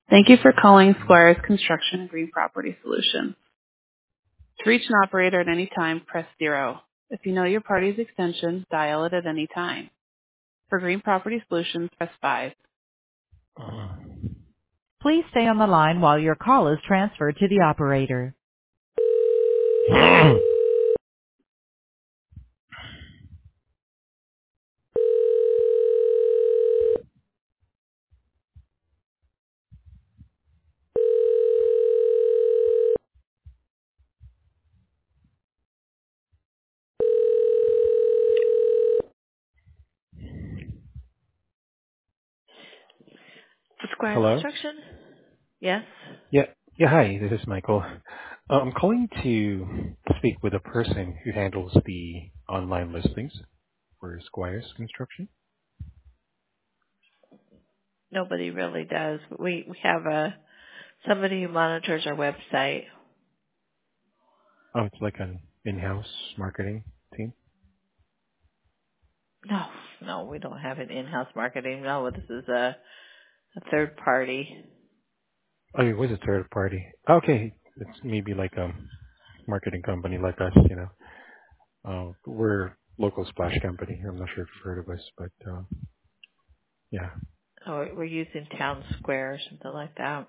Thank you for calling Squires Construction and Green Property Solutions. To reach an operator at any time, press 0. If you know your party's extension, dial it at any time. For Green Property Solutions, press 5. Please stay on the line while your call is transferred to the operator. Squires Hello? Construction? Yes. Yeah. Yeah, hi, this is Michael. I'm calling to speak with a person who handles the online listings for Squires Construction. Nobody really does. We have somebody who monitors our website. Oh, it's like an in-house marketing team. No, we don't have an in-house marketing. No, this is a third party. Oh, it was a third party. Okay, it's maybe like a marketing company like us, you know. We're a local splash company. I'm not sure if you've heard of us, but yeah. Oh, we're using Town Square or something like that.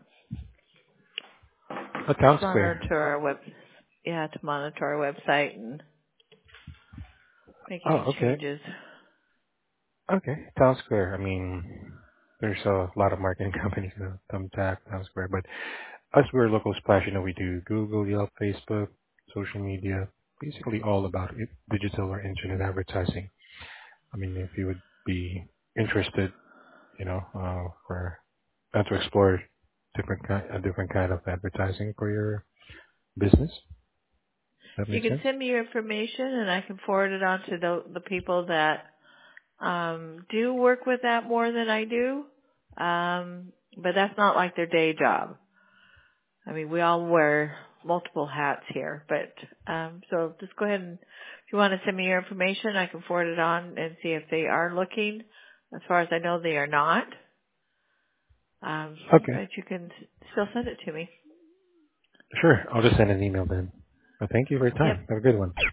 A town square. Monitor our to monitor our website and make any Oh, okay. changes. Okay, Town Square. I mean, there's a lot of marketing companies, you know, Thumbtack, Town Square, but us, we're a local splash. You know, we do Google, Yelp, Facebook, social media, basically all about it, digital or internet advertising. I mean, if you would be interested, you know, for to explore a different kind of advertising for your business. That You makes can sense. send me your information and I can forward it on to the people that do work with that more than I do. But that's not like their day job. I mean, we all wear multiple hats here, but so just go ahead and if you want to send me your information, I can forward it on and see if they are looking. As far as I know, they are not. Okay, But you can still send it to me. sure. I'll just send an email then. But thank you for your Yep. time. Have a good one.